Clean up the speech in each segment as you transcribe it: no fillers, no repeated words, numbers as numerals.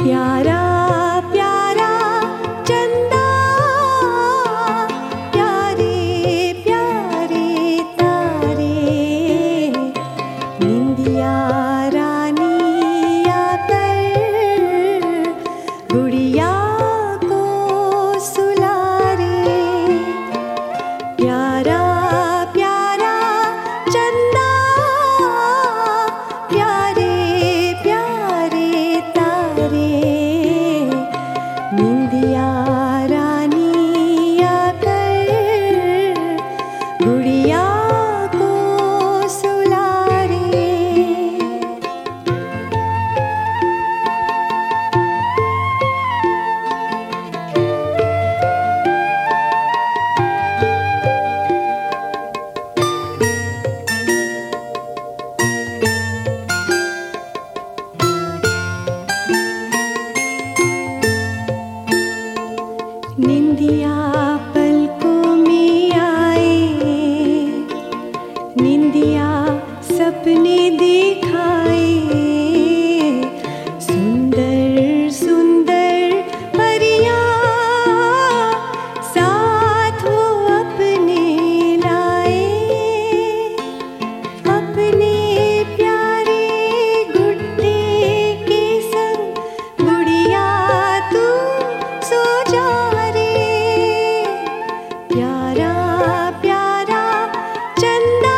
प्यारा प्यारा चंदा, प्यारे प्यारे तारे, निंदिया रानी आकर गुड़िया को सुला रे। प्यारा प्यारा चंदा, प्यारे प्यारे तारे, निंदिया रानी आकर गुड़िया को सुला रे। निंदिया पलकों में आए, निंदिया सपने दिखाए, सुंदर सुंदर परियां साथ वो अपने लाए। अपने प्यारे गुड्डे के संग गुड़िया तू सो जा रे। प्यारा प्यारा चंदा,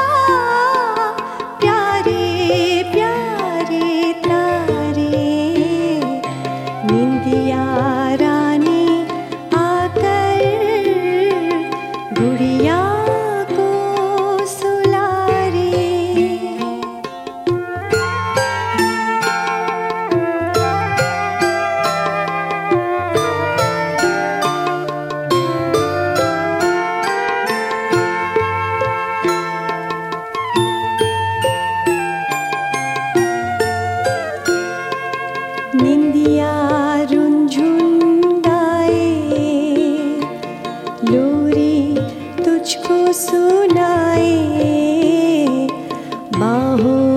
प्यारे प्यारे तारे, निंदिया रानी आकर गुड़िया को सुला रे। निंदिया रुंझुन गाए, लोरी तुझको सुनाए, बाहों